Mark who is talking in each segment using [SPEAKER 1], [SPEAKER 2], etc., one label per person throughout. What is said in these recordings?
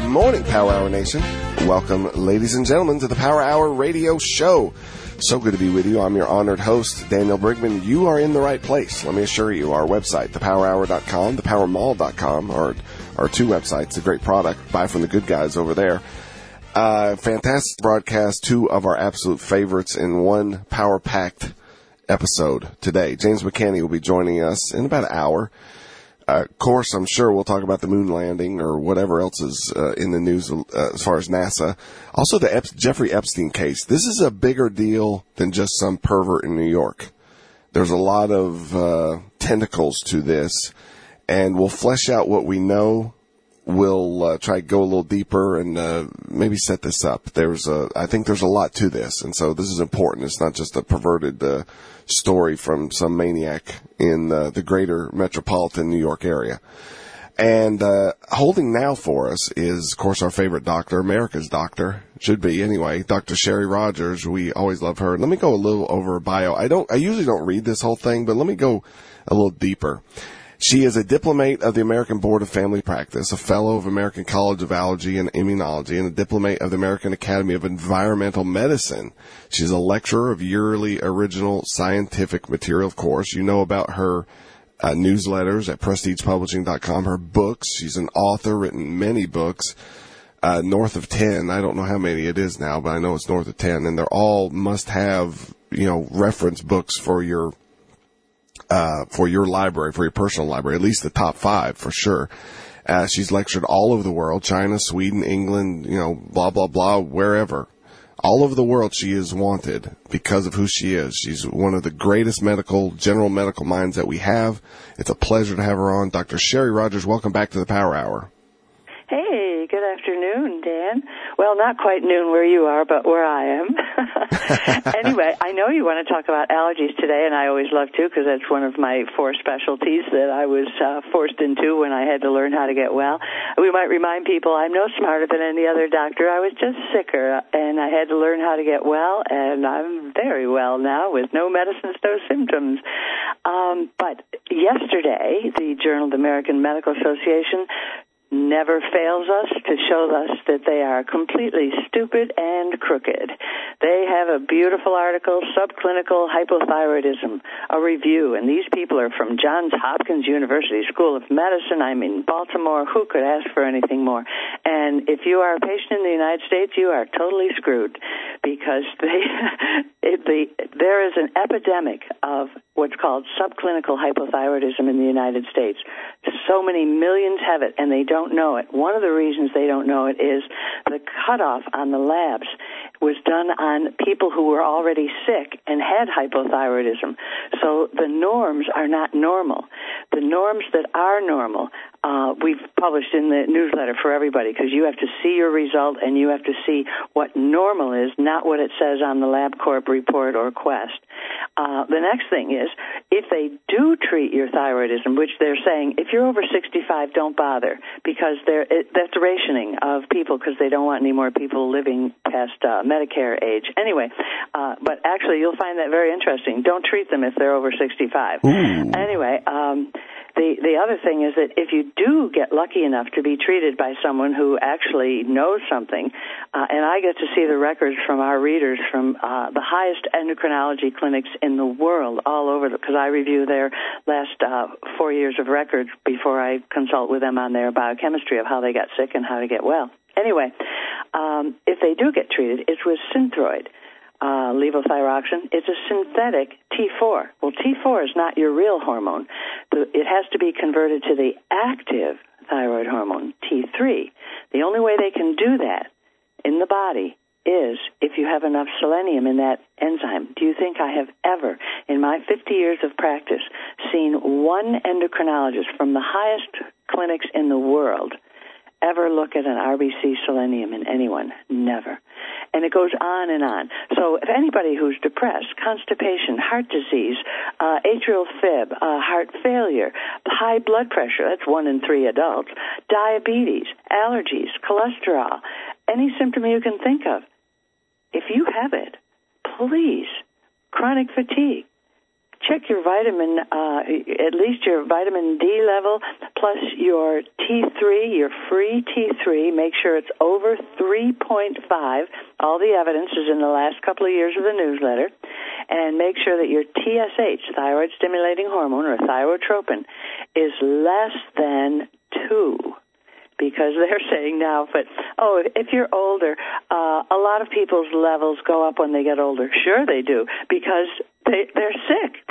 [SPEAKER 1] morning, Power Hour Nation. Welcome, ladies and gentlemen, to the Power Hour Radio Show. So good to be with you. I'm your honored host, Daniel Brigman. You are in the right place. Let me assure you, our website, thepowerhour.com, thepowermall.com, are two websites, a great product. Buy from the good guys over there. Fantastic broadcast, two of our absolute favorites in one power-packed episode today. James McCanney will be joining us in about an hour. Of course, I'm sure we'll talk about the moon landing or whatever else is in the news as far as NASA. Also, the Jeffrey Epstein case. This is a bigger deal than just some pervert in New York. There's a lot of tentacles to this, and we'll flesh out what we know. We'll try to go a little deeper and maybe set this up. I think there's a lot to this, and so this is important. It's not just a perverted story from some maniac in the greater metropolitan New York area. And holding now for us is, of course, our favorite doctor, America's doctor, should be anyway, Dr. Sherry Rogers. We always love her. Let me go a little over her bio. I usually don't read this whole thing, but let me go a little deeper. She is a diplomate of the American Board of Family Practice, a fellow of American College of Allergy and Immunology, and a diplomate of the American Academy of Environmental Medicine. She's a lecturer of yearly original scientific material, of course. You know about her newsletters at prestigepublishing.com, her books. She's an author, written many books, north of 10. I don't know how many it is now, but I know it's north of 10, and they're all must-have, reference books for your library, for your personal library, at least the top 5 for sure. She's lectured all over the world, China, Sweden, England, blah, blah, blah, wherever. All over the world she is wanted because of who she is. She's one of the greatest general medical minds that we have. It's a pleasure to have her on. Dr. Sherry Rogers, welcome back to the Power Hour.
[SPEAKER 2] Hey, good afternoon, Dan. Well, not quite noon where you are, but where I am. Anyway, I know you want to talk about allergies today, and I always love to because that's one of my 4 specialties that I was forced into when I had to learn how to get well. We might remind people I'm no smarter than any other doctor. I was just sicker, and I had to learn how to get well, and I'm very well now with no medicines, no symptoms. But yesterday, the Journal of the American Medical Association never fails us to show us that they are completely stupid and crooked. They have a beautiful article, Subclinical Hypothyroidism, a review, and these people are from Johns Hopkins University School of Medicine. I'm in Baltimore. Who could ask for anything more? And if you are a patient in the United States, you are totally screwed because there is an epidemic of what's called subclinical hypothyroidism in the United States. So many millions have it, and they don't know it. One of the reasons they don't know it is the cutoff on the labs was done on people who were already sick and had hypothyroidism. So the norms are not normal. The norms that are normal, we've published in the newsletter for everybody because you have to see your result and you have to see what normal is, not what it says on the LabCorp report or Quest. The next thing is, if they do treat your thyroidism, which they're saying, if you're over 65, don't bother, because that's rationing of people because they don't want any more people living past Medicare age. Anyway, but actually you'll find that very interesting. Don't treat them if they're over 65.
[SPEAKER 1] Ooh.
[SPEAKER 2] Anyway, the other thing is that if you do get lucky enough to be treated by someone who actually knows something, and I get to see the records from our readers from the highest endocrinology clinics in the world all over, because I review their last 4 years of records before I consult with them on their biochemistry of how they got sick and how to get well. Anyway, if they do get treated, it's with Synthroid. Levothyroxine, it's a synthetic T4. Well, T4 is not your real hormone. It has to be converted to the active thyroid hormone, T3. The only way they can do that in the body is if you have enough selenium in that enzyme. Do you think I have ever, in my 50 years of practice, seen one endocrinologist from the highest clinics in the world ever look at an RBC selenium in anyone? Never. And it goes on and on. So if anybody who's depressed, constipation, heart disease, atrial fib, heart failure, high blood pressure, that's 1 in 3 adults, diabetes, allergies, cholesterol, any symptom you can think of, if you have it, please, chronic fatigue, check your vitamin, at least your vitamin D level. plus your T3, your free T3. Make sure it's over 3.5. All the evidence is in the last couple of years of the newsletter. And make sure that your TSH, thyroid-stimulating hormone, or thyrotropin, is less than 2. Because they're saying now, if you're older, a lot of people's levels go up when they get older. Sure they do, because they're sick.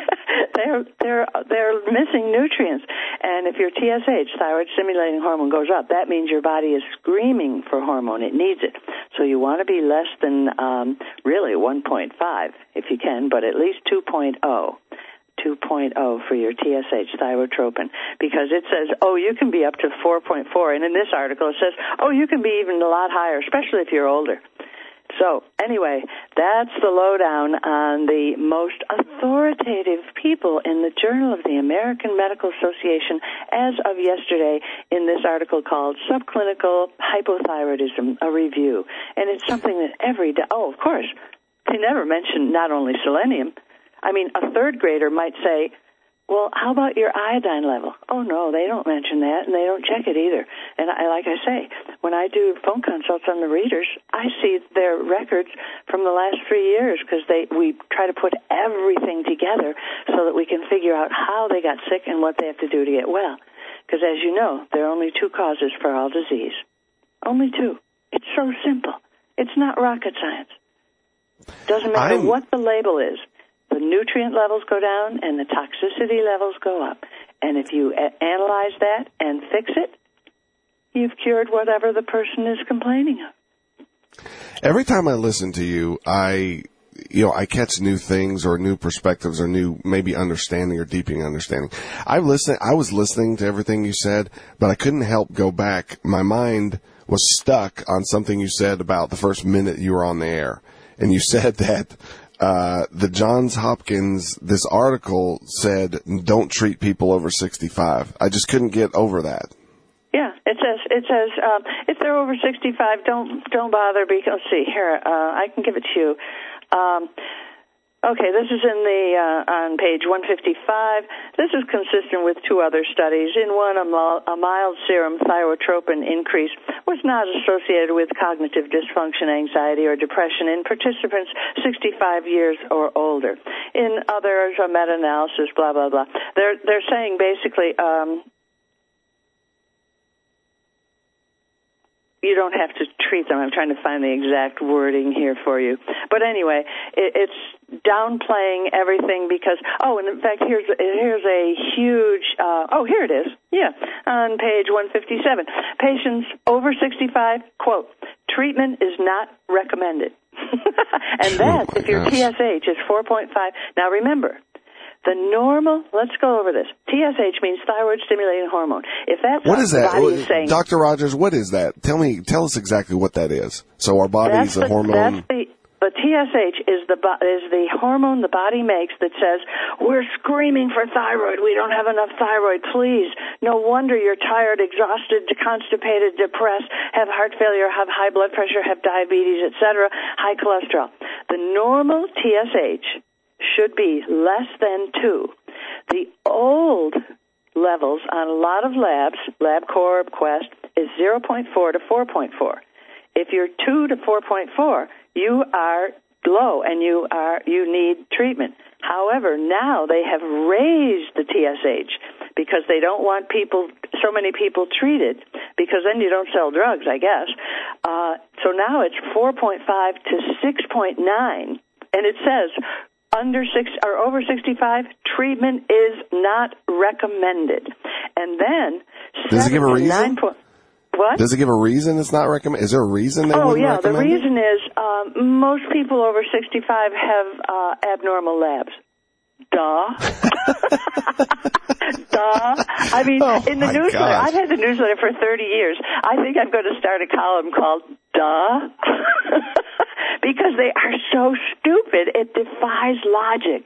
[SPEAKER 2] they're missing nutrients. And if your TSH, thyroid stimulating hormone, goes up, that means your body is screaming for hormone. It needs it. So you want to be less than really 1.5 if you can, but at least 2.0. 2.0 for your TSH, thyrotropin, because it says, you can be up to 4.4. And in this article it says, you can be even a lot higher, especially if you're older. So anyway, that's the lowdown on the most authoritative people in the Journal of the American Medical Association as of yesterday in this article called Subclinical Hypothyroidism, a Review. And it's something that every day, of course, they never mention not only selenium. I mean, a third grader might say, well, how about your iodine level? Oh, no, they don't mention that, and they don't check it either. And like I say, when I do phone consults on the readers, I see their records from the last 3 years because we try to put everything together so that we can figure out how they got sick and what they have to do to get well. Because, as you know, there are only 2 causes for all disease. Only 2. It's so simple. It's not rocket science. Doesn't matter what the label is. The nutrient levels go down and the toxicity levels go up. And if you analyze that and fix it, you've cured whatever the person is complaining of.
[SPEAKER 1] Every time I listen to you, I catch new things or new perspectives or new maybe understanding or deepening understanding. I was listening to everything you said, but I couldn't help go back. My mind was stuck on something you said about the first minute you were on the air. And you said that the Johns Hopkins, this article said, don't treat people over 65. I just couldn't get over that.
[SPEAKER 2] Yeah, it says if they're over 65, don't bother. Because let's see here, I can give it to you. Okay, this is on page 155. This is consistent with 2 other studies. In one, a mild serum thyrotropin increase was not associated with cognitive dysfunction, anxiety, or depression in participants 65 years or older. In others, a meta-analysis, blah, blah, blah. They're saying basically you don't have to treat them. I'm trying to find the exact wording here for you. But anyway, it's downplaying everything because, and in fact, here's a huge, here it is. Yeah, on page 157. Patients over 65, quote, treatment is not recommended. And that's if your TSH is 4.5. Now remember, the normal, let's go over this. TSH means thyroid-stimulating hormone. If that's
[SPEAKER 1] what is that?
[SPEAKER 2] Body is saying,
[SPEAKER 1] Dr. Rogers, what is that? Tell us exactly what that is. So our body is a hormone.
[SPEAKER 2] The TSH is the hormone the body makes that says, we're screaming for thyroid. We don't have enough thyroid. Please. No wonder you're tired, exhausted, constipated, depressed, have heart failure, have high blood pressure, have diabetes, etc., high cholesterol. The normal TSH should be less than 2. The old levels on a lot of labs, LabCorp, Quest, is 0.4 to 4.4. If you're 2 to 4.4, you are low and you need treatment. However, now they have raised the TSH because they don't want so many people treated, because then you don't sell drugs, I guess. So now it's 4.5 to 6.9, and it says over 65, treatment is not recommended. And then
[SPEAKER 1] does it give a reason?
[SPEAKER 2] What?
[SPEAKER 1] Does it give a reason it's not recommended? Is there a reason they wouldn't recommend
[SPEAKER 2] the reason is most people over 65 have abnormal labs. Duh. Duh. I mean, in the newsletter, I've had the newsletter for 30 years. I think I'm going to start a column called Duh. Because they are so stupid, it defies logic.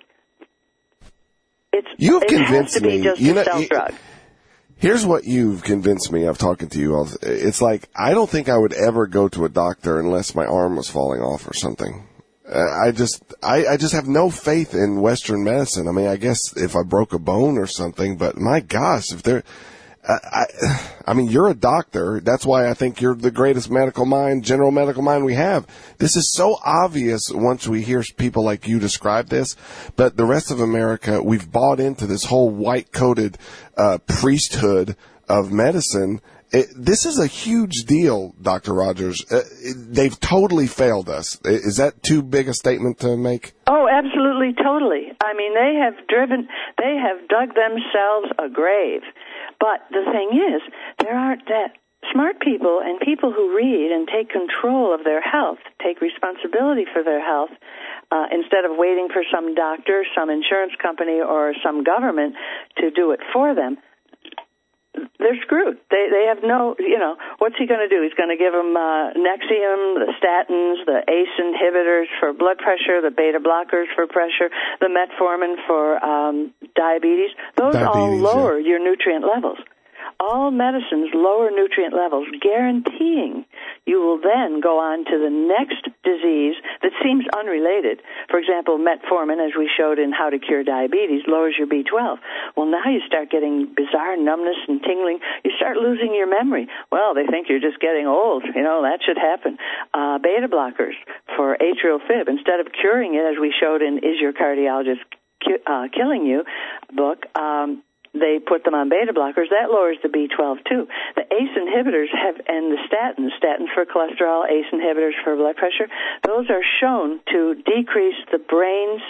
[SPEAKER 1] You've convinced me.
[SPEAKER 2] Just a self-drug.
[SPEAKER 1] Here's what you've convinced me of talking to you. It's like, I don't think I would ever go to a doctor unless my arm was falling off or something. I just have no faith in Western medicine. I mean, I guess if I broke a bone or something, but my gosh, I mean, you're a doctor. That's why I think you're the greatest general medical mind we have. This is so obvious once we hear people like you describe this, but the rest of America, we've bought into this whole white-coated priesthood of medicine. This is a huge deal, Dr. Rogers. They've totally failed us. Is that too big a statement to make?
[SPEAKER 2] Oh, absolutely, totally. I mean, they have dug themselves a grave. But the thing is, there aren't that smart people and people who read and take control of their health, take responsibility for their health, instead of waiting for some doctor, some insurance company, or some government to do it for them. They're screwed. They have no, what's he going to do? He's going to give them Nexium, the statins, the ACE inhibitors for blood pressure, the beta blockers for pressure, the metformin for diabetes. Those all lower your nutrient levels. All medicines lower nutrient levels, guaranteeing you will then go on to the next disease that seems unrelated. For example, metformin, as we showed in How to Cure Diabetes, lowers your B12. Well, now you start getting bizarre numbness and tingling. You start losing your memory. Well, they think you're just getting old. That should happen. Beta blockers for atrial fib. Instead of curing it, as we showed in Is Your Cardiologist Killing You book, they put them on beta blockers. That lowers the B12 too. The ACE inhibitors and the statins for cholesterol, ACE inhibitors for blood pressure, those are shown to decrease the brain's,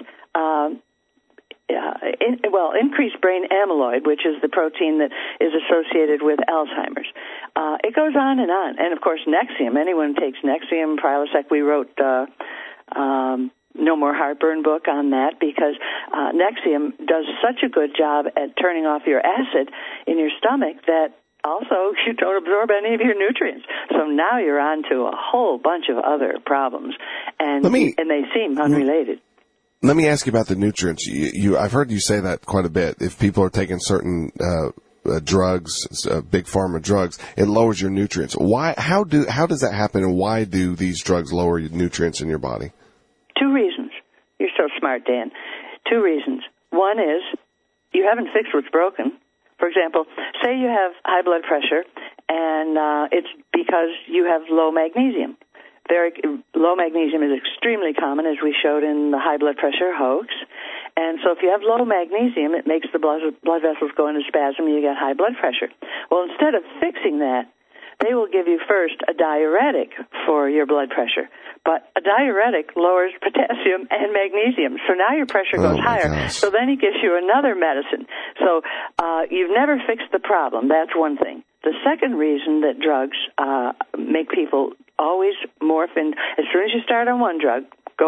[SPEAKER 2] increase brain amyloid, which is the protein that is associated with Alzheimer's. It goes on. And of course, Nexium. Anyone takes Nexium, Prilosec. We wrote, No More Heartburn book on that because Nexium does such a good job at turning off your acid in your stomach that also you don't absorb any of your nutrients. So now you're on to a whole bunch of other problems, and they seem unrelated.
[SPEAKER 1] Let me ask you about the nutrients. I've heard you say that quite a bit. If people are taking certain drugs, big pharma drugs, it lowers your nutrients. Why? How does that happen, and why do these drugs lower your nutrients in your body?
[SPEAKER 2] 2 reasons. You're so smart, Dan. 2 reasons. One is you haven't fixed what's broken. For example, say you have high blood pressure, and it's because you have low magnesium. Low magnesium is extremely common, as we showed in the high blood pressure hoax. And so if you have low magnesium, it makes the blood vessels go into spasm, and you get high blood pressure. Well, instead of fixing that, they will give you first a diuretic for your blood pressure. But a diuretic lowers potassium and magnesium. So now your pressure goes higher. Gosh. So then he gives you another medicine. So you've never fixed the problem. That's one thing. The second reason that drugs make people always morph in, as soon as you start on one drug,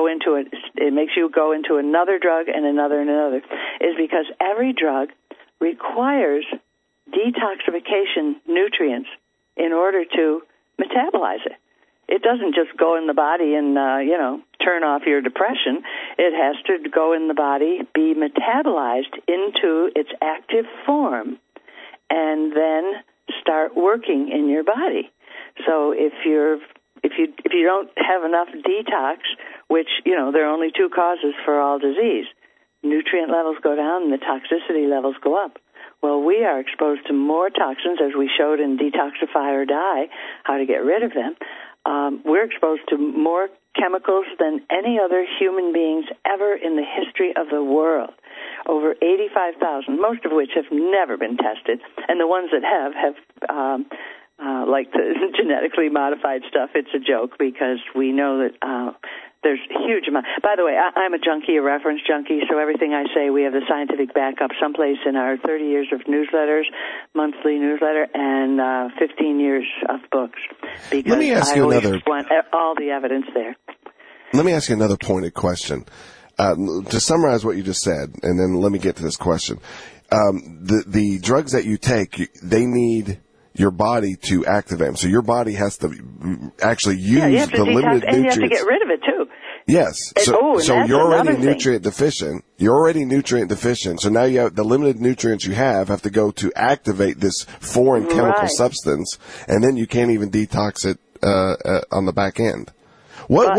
[SPEAKER 2] it makes you go into another drug and another, is because every drug requires detoxification nutrients in order to metabolize it. It doesn't just go in the body and, turn off your depression. It has to go in the body, be metabolized into its active form, and then start working in your body. So if you don't have enough detox, which, there are only 2 causes for all disease, nutrient levels go down and the toxicity levels go up. Well, we are exposed to more toxins, as we showed in Detoxify or Die, how to get rid of them. We're exposed to more chemicals than any other human beings ever in the history of the world. Over 85,000, most of which have never been tested. And the ones that have like the genetically modified stuff, it's a joke because we know that there's a huge amount. By the way, I'm a junkie, a reference junkie, so everything I say, we have the scientific backup someplace in our 30 years of newsletters, monthly newsletter, and 15 years of books. Because
[SPEAKER 1] Let me ask you another.
[SPEAKER 2] Want all the evidence there.
[SPEAKER 1] Let me ask you another pointed question. To summarize what you just said, and then let me get to this question. The drugs that you take, they need your body to activate them. So your body has to actually use the limited nutrients.
[SPEAKER 2] And you have to get rid of it, too.
[SPEAKER 1] Yes. So you're already nutrient deficient. You're already nutrient deficient. So now you have the limited nutrients you have to go to activate this foreign chemical substance, and then you can't even detox it on the back end. Well,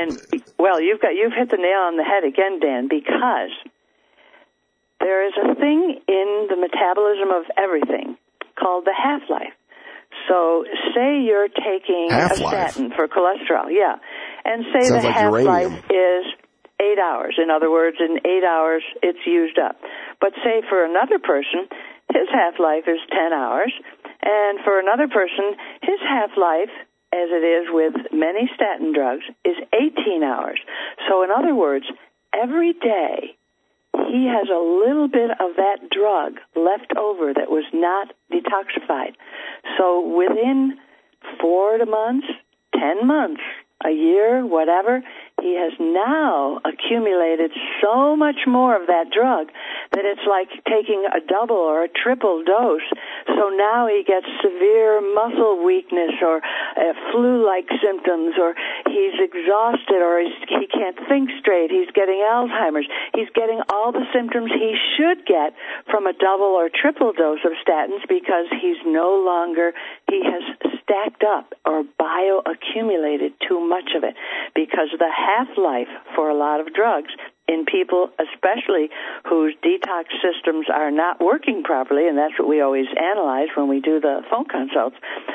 [SPEAKER 1] you've hit the nail on the head again, Dan, because there is a thing in the metabolism of everything
[SPEAKER 2] called the half-life. So say you're taking
[SPEAKER 1] half-life.
[SPEAKER 2] A statin for cholesterol, yeah, and say
[SPEAKER 1] Sounds
[SPEAKER 2] the
[SPEAKER 1] like
[SPEAKER 2] half-life
[SPEAKER 1] uranium.
[SPEAKER 2] is 8 hours. In other words, in 8 hours, it's used up. But say for another person, his half-life is 10 hours, and for another person, his half-life, as it is with many statin drugs, is 18 hours. So in other words, every day, he has a little bit of that drug left over that was not detoxified. So within 4 months, 10 months, a year, whatever, he has now accumulated so much more of that drug that it's like taking a double or a triple dose. So now he gets severe muscle weakness or flu-like symptoms, or he's exhausted, or he can't think straight. He's getting Alzheimer's. He's getting all the symptoms he should get from a double or triple dose of statins because he has stacked up or bioaccumulated too much of it, because the half-life for a lot of drugs in people, especially whose detox systems are not working properly, and that's what we always analyze when we do the phone consults,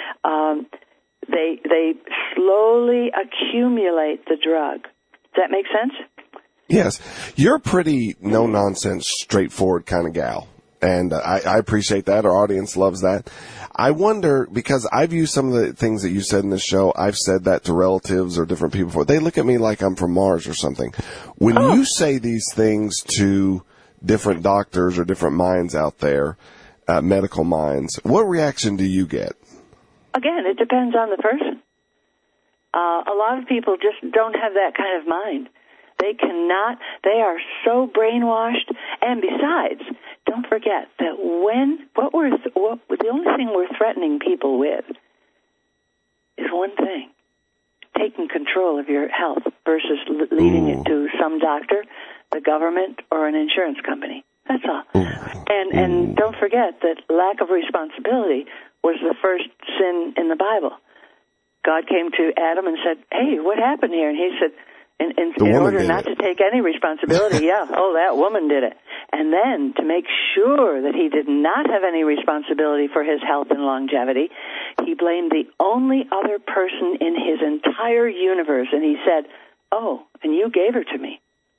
[SPEAKER 2] they slowly accumulate the drug. Does that make sense?
[SPEAKER 1] Yes. You're a pretty no-nonsense, straightforward kind of gal. And I appreciate that. Our audience loves that. I wonder, because I've used some of the things that you said in this show, I've said that to relatives or different people before. They look at me like I'm from Mars or something. When you say these things to different doctors or different minds out there, medical minds, what reaction do you get?
[SPEAKER 2] Again, it depends on the person. A lot of people just don't have that kind of mind. They are so brainwashed. And besides, don't forget that the only thing we're threatening people with is one thing: taking control of your health versus leaving it to some doctor, the government, or an insurance company. That's all. And don't forget that lack of responsibility was the first sin in the Bible. God came to Adam and said, "Hey, what happened here?" And he said, in order not to take any responsibility, that woman did it. And then to make sure that he did not have any responsibility for his health and longevity, he blamed the only other person in his entire universe. And he said, and you gave her to me.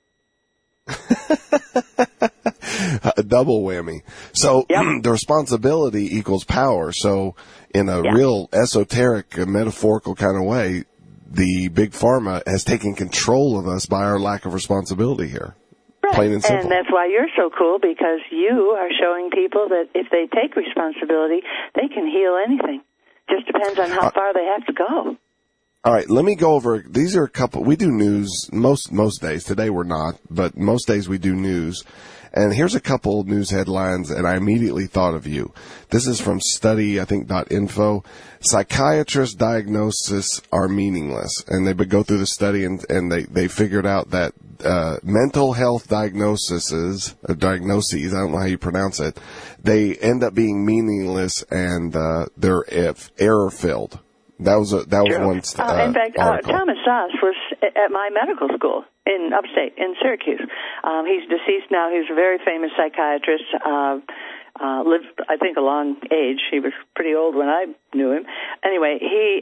[SPEAKER 1] A double whammy. So the responsibility equals power. So in a real esoteric, metaphorical kind of way, the big pharma has taken control of us by our lack of responsibility here.
[SPEAKER 2] Right.
[SPEAKER 1] Plain and simple.
[SPEAKER 2] And that's why you're so cool, because you are showing people that if they take responsibility, they can heal anything. Just depends on how far they have to go.
[SPEAKER 1] All right, let me go over. These are a couple. We do news most days. Today we're not, but most days we do news. And here's a couple news headlines, and I immediately thought of you. This is from study, I think, .info. Psychiatrist diagnoses are meaningless. And they go through the study, and they figured out that mental health diagnoses, I don't know how you pronounce it, they end up being meaningless, and they're error-filled. That was one.
[SPEAKER 2] In fact, Thomas Szasz was at my medical school in upstate, in Syracuse. He's deceased now. He was a very famous psychiatrist. Lived, I think, a long age. He was pretty old when I knew him. Anyway,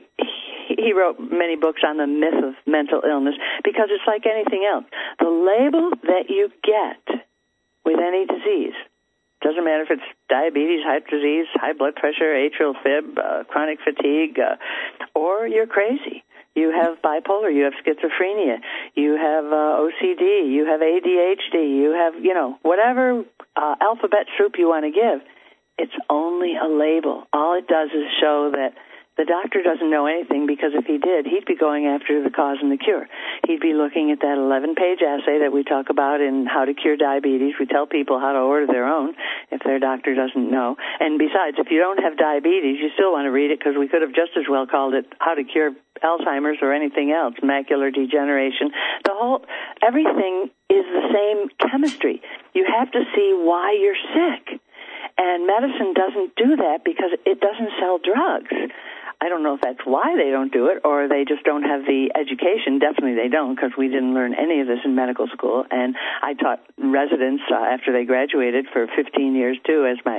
[SPEAKER 2] he wrote many books on the myth of mental illness, because it's like anything else. The label that you get with any disease, doesn't matter if it's diabetes, heart disease, high blood pressure, atrial fib, chronic fatigue, or you're crazy. You have bipolar, you have schizophrenia, you have OCD, you have ADHD, you have, whatever alphabet soup you want to give. It's only a label. All it does is show that the doctor doesn't know anything, because if he did, he'd be going after the cause and the cure. He'd be looking at that 11-page essay that we talk about in How to Cure Diabetes. We tell people how to order their own if their doctor doesn't know. And besides, if you don't have diabetes, you still want to read it, because we could have just as well called it How to Cure Alzheimer's or anything else, macular degeneration. Everything is the same chemistry. You have to see why you're sick. And medicine doesn't do that because it doesn't sell drugs. I don't know if that's why they don't do it, or they just don't have the education. Definitely they don't, because we didn't learn any of this in medical school. And I taught residents after they graduated for 15 years, too, as my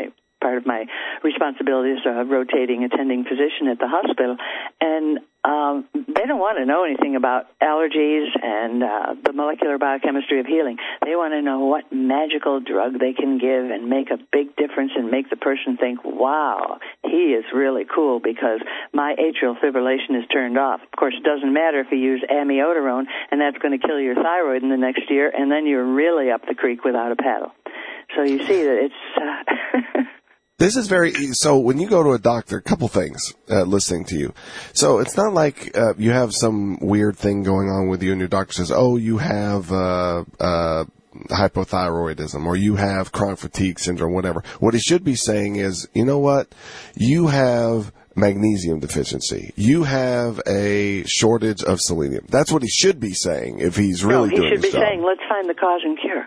[SPEAKER 2] part of my responsibility as a rotating attending physician at the hospital. And they don't want to know anything about allergies and the molecular biochemistry of healing. They want to know what magical drug they can give and make a big difference and make the person think, wow, he is really cool because my atrial fibrillation is turned off. Of course, it doesn't matter if you use amiodarone, and that's going to kill your thyroid in the next year, and then you're really up the creek without a paddle. So you see that it's...
[SPEAKER 1] This is so when you go to a doctor, a couple things, listening to you. So it's not like, you have some weird thing going on with you and your doctor says, oh, you have, hypothyroidism or you have chronic fatigue syndrome, whatever. What he should be saying is, you know what? You have magnesium deficiency. You have a shortage of selenium. That's what he should be saying if he's really doing his job.
[SPEAKER 2] He should be saying, let's find the cause and cure.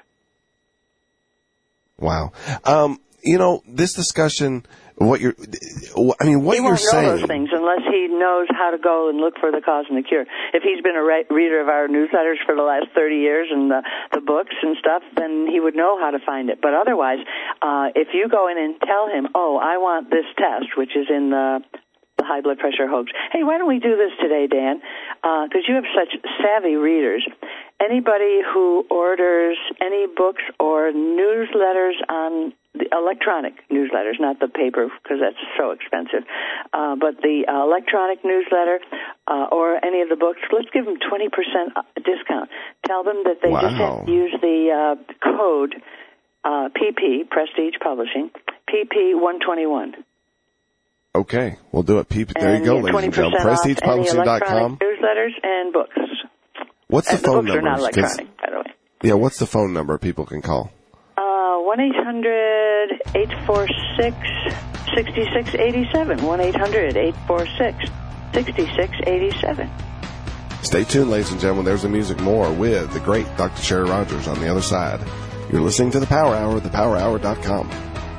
[SPEAKER 1] Wow. This discussion, what you're saying. He won't know
[SPEAKER 2] those things unless he knows how to go and look for the cause and the cure. If he's been a reader of our newsletters for the last 30 years and the books and stuff, then he would know how to find it. But otherwise, if you go in and tell him, oh, I want this test, which is in the high blood pressure hoax. Hey, why don't we do this today, Dan? Because you have such savvy readers. Anybody who orders any books or newsletters on the electronic newsletters, not the paper because that's so expensive, but the electronic newsletter or any of the books, let's give them 20% discount. Tell them that they just have to use the code PP, Prestige Publishing, PP121.
[SPEAKER 1] Okay, we'll do it. There you go, ladies and gentlemen. PrestigePublishing.com.
[SPEAKER 2] Newsletters and books.
[SPEAKER 1] What's the phone number?
[SPEAKER 2] The books are not electronic, by the way.
[SPEAKER 1] Yeah, what's the phone number people can call?
[SPEAKER 2] 1-800-846-6687. 1-800-846-6687.
[SPEAKER 1] Stay tuned, ladies and gentlemen. There's the music more with the great Dr. Sherry Rogers on the other side. You're listening to The Power Hour at thepowerhour.com.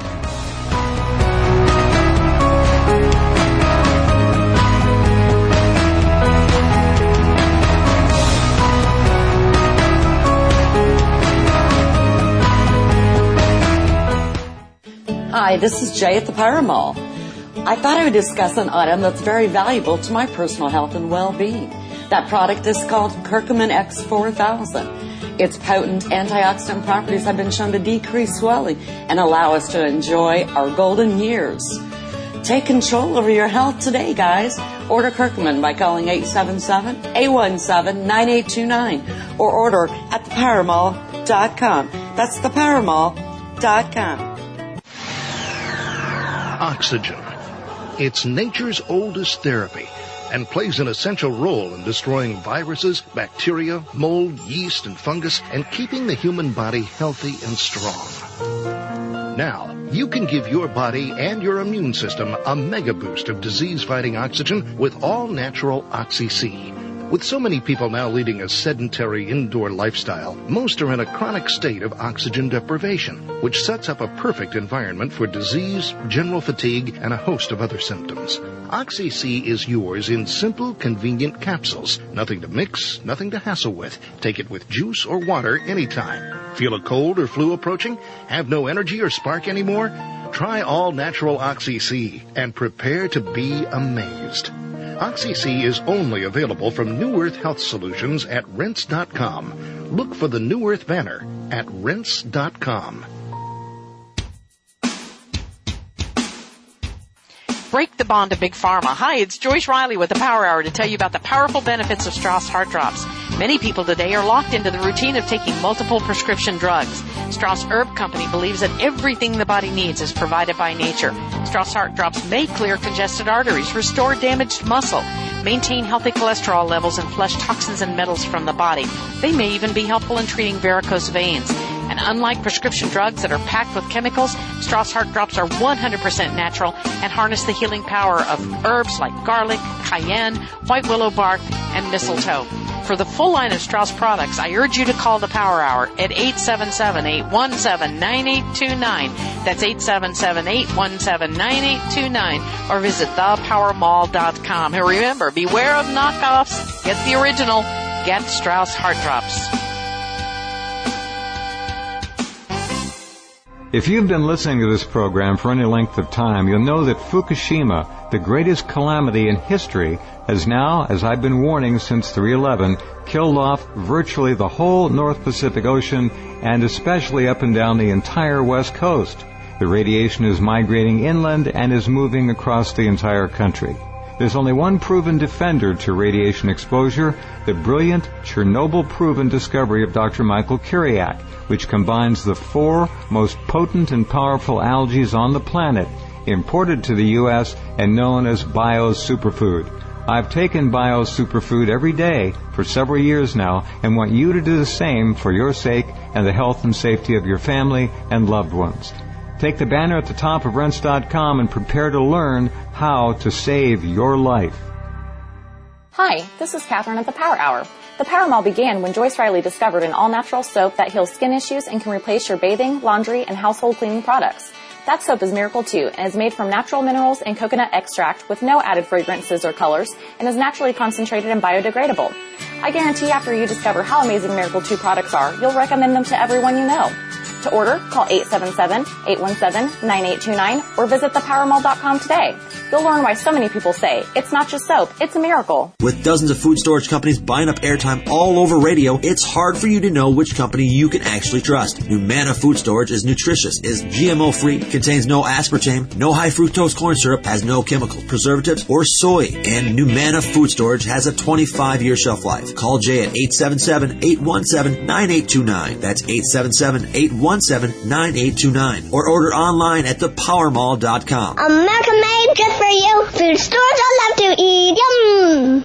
[SPEAKER 3] Hi, this is Jay at the Power Mall. I thought I would discuss an item that's very valuable to my personal health and well-being. That product is called Curcumin X4000. Its potent antioxidant properties have been shown to decrease swelling and allow us to enjoy our golden years. Take control over your health today, guys. Order Curcumin by calling 877-817-9829 or order at thepowermall.com. That's thepowermall.com.
[SPEAKER 4] Oxygen. It's nature's oldest therapy and plays an essential role in destroying viruses, bacteria, mold, yeast, and fungus, and keeping the human body healthy and strong. Now, you can give your body and your immune system a mega boost of disease-fighting oxygen with all-natural Oxy-C. With so many people now leading a sedentary indoor lifestyle, most are in a chronic state of oxygen deprivation, which sets up a perfect environment for disease, general fatigue, and a host of other symptoms. Oxy-C is yours in simple, convenient capsules. Nothing to mix, nothing to hassle with. Take it with juice or water anytime. Feel a cold or flu approaching? Have no energy or spark anymore? Try all-natural Oxy-C and prepare to be amazed. Oxy-C is only available from New Earth Health Solutions at Rinse.com. Look for the New Earth banner at Rinse.com.
[SPEAKER 5] Break the bond of Big Pharma. Hi, it's Joyce Riley with the Power Hour to tell you about the powerful benefits of Strauss Heart Drops. Many people today are locked into the routine of taking multiple prescription drugs. Strauss Herb Company believes that everything the body needs is provided by nature. Strauss Heart Drops may clear congested arteries, restore damaged muscle, maintain healthy cholesterol levels, and flush toxins and metals from the body. They may even be helpful in treating varicose veins. And unlike prescription drugs that are packed with chemicals, Strauss Heart Drops are 100% natural and harness the healing power of herbs like garlic, cayenne, white willow bark, and mistletoe. For the full line of Strauss products, I urge you to call the Power Hour at 877-817-9829. That's 877-817-9829. Or visit thepowermall.com. And remember, beware of knockoffs. Get the original. Get Strauss Heart Drops.
[SPEAKER 6] If you've been listening to this program for any length of time, you'll know that Fukushima, the greatest calamity in history, has now, as I've been warning since 3/11, killed off virtually the whole North Pacific Ocean and especially up and down the entire West Coast. The radiation is migrating inland and is moving across the entire country. There's only one proven defender to radiation exposure, the brilliant Chernobyl-proven discovery of Dr. Michael Kiriak, which combines the 4 most potent and powerful algae on the planet, imported to the U.S. and known as bio-superfood. I've taken bio-superfood every day for several years now and want you to do the same for your sake and the health and safety of your family and loved ones. Take the banner at the top of rense.com and prepare to learn how to save your life.
[SPEAKER 7] Hi, this is Catherine at the Power Hour. The Power Mall began when Joyce Riley discovered an all-natural soap that heals skin issues and can replace your bathing, laundry, and household cleaning products. That soap is Miracle 2 and is made from natural minerals and coconut extract with no added fragrances or colors and is naturally concentrated and biodegradable. I guarantee after you discover how amazing Miracle 2 products are, you'll recommend them to everyone you know. To order, call 877-817-9829 or visit thepowermall.com today. You'll learn why so many people say, it's not just soap, it's a miracle.
[SPEAKER 8] With dozens of food storage companies buying up airtime all over radio, it's hard for you to know which company you can actually trust. Numanna Food Storage is nutritious, is GMO-free, contains no aspartame, no high fructose corn syrup, has no chemicals, preservatives, or soy. And Numanna Food Storage has a 25-year shelf life. Call Jay at 877-817-9829. That's 877-817-9829. Or order online at thepowermall.com.
[SPEAKER 9] America made just for you. Food stores I love to eat. Yum!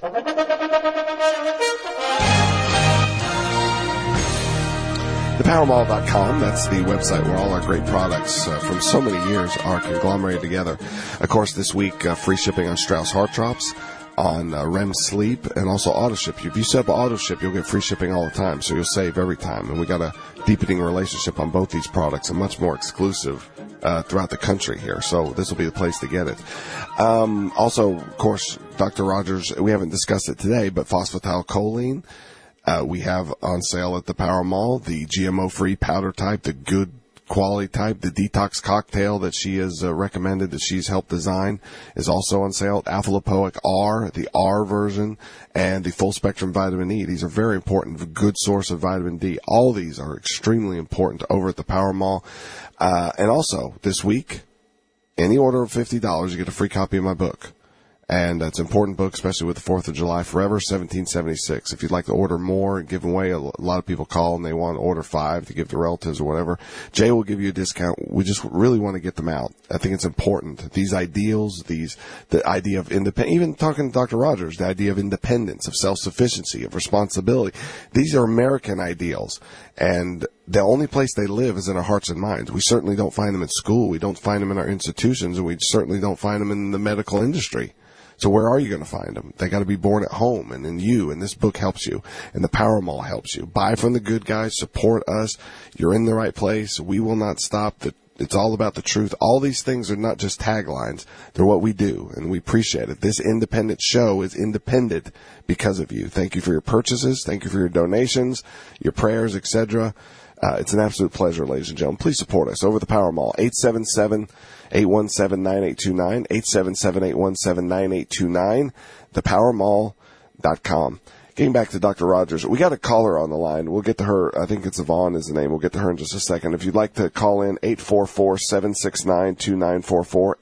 [SPEAKER 1] Thepowermall.com, that's the website where all our great products from so many years are conglomerated together. Of course, this week, free shipping on Strauss Heart Drops, on REM Sleep, and also AutoShip. If you set up AutoShip, you'll get free shipping all the time, so you'll save every time. And we got a deepening relationship on both these products and much more exclusive throughout the country here. So this will be the place to get it. Also, of course, Dr. Rogers, we haven't discussed it today, but phosphatidylcholine, we have on sale at the Power Mall, the GMO-free powder type, the good quality type, the detox cocktail that she has recommended, that she's helped design, is also on sale. Alpha Lipoic R, the R version, and the full spectrum vitamin E. These are very important, a good source of vitamin D. All these are extremely important over at the Power Mall. And also, this week, any order of $50, you get a free copy of my book. And it's an important book, especially with the 4th of July, Forever 1776. If you'd like to order more and give away, a lot of people call and they want to order 5 to give to relatives or whatever. Jay will give you a discount. We just really want to get them out. I think it's important. These ideals, the idea of independence, even talking to Dr. Rogers, the idea of independence, of self-sufficiency, of responsibility. These are American ideals. And the only place they live is in our hearts and minds. We certainly don't find them in school. We don't find them in our institutions, and we certainly don't find them in the medical industry. So where are you going to find them? They got to be born at home and in you, and this book helps you, and the Power Mall helps you. Buy from the good guys, support us. You're in the right place. We will not stop. It's all about the truth. All these things are not just taglines. They're what we do, and we appreciate it. This independent show is independent because of you. Thank you for your purchases. Thank you for your donations, your prayers, etc. It's an absolute pleasure, ladies and gentlemen. Please support us over the Power Mall, 877-817-9829, 877-817-9829, thepowermall.com. Getting back to Dr. Rogers, we got a caller on the line. We'll get to her. I think it's Yvonne is the name. We'll get to her in just a second. If you'd like to call in, 844-769-2944,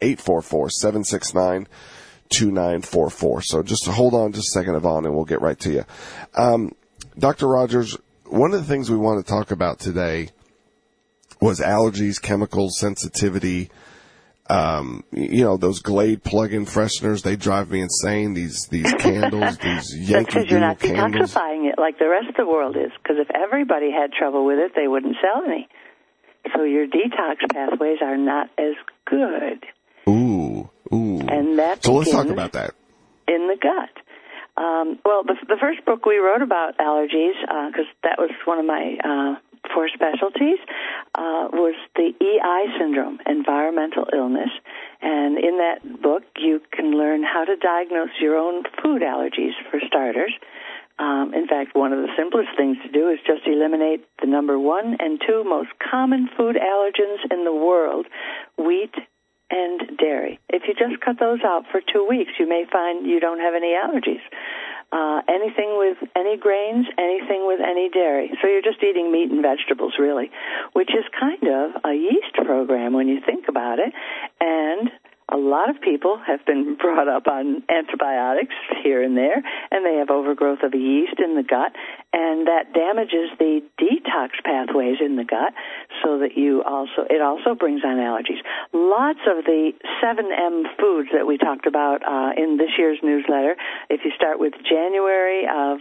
[SPEAKER 1] 844-769-2944. So just hold on just a second, Yvonne, and we'll get right to you. Dr. Rogers, one of the things we want to talk about today was allergies, chemicals, sensitivity. Those Glade plug-in fresheners, they drive me insane. These candles, these Yankee
[SPEAKER 2] Doodle candles. That's because you're not detoxifying it like the rest of the world is. Because if everybody had trouble with it, they wouldn't sell any. So your detox pathways are not as good.
[SPEAKER 1] Ooh.
[SPEAKER 2] And that
[SPEAKER 1] so let's talk about that.
[SPEAKER 2] In the gut. The first book we wrote about allergies, because that was one of my 4 specialties, was the EI syndrome, environmental illness. And in that book, you can learn how to diagnose your own food allergies, for starters, In fact, one of the simplest things to do is just eliminate the number 1 and 2 most common food allergens in the world, wheat and dairy. If you just cut those out for 2 weeks, you may find you don't have any allergies. Anything with any grains, anything with any dairy. So you're just eating meat and vegetables, really, which is kind of a yeast program when you think about it. And a lot of people have been brought up on antibiotics here and there, and they have overgrowth of yeast in the gut, and that damages the detox pathways in the gut, so that it also brings on allergies. Lots of the 7M foods that we talked about in this year's newsletter, if you start with January of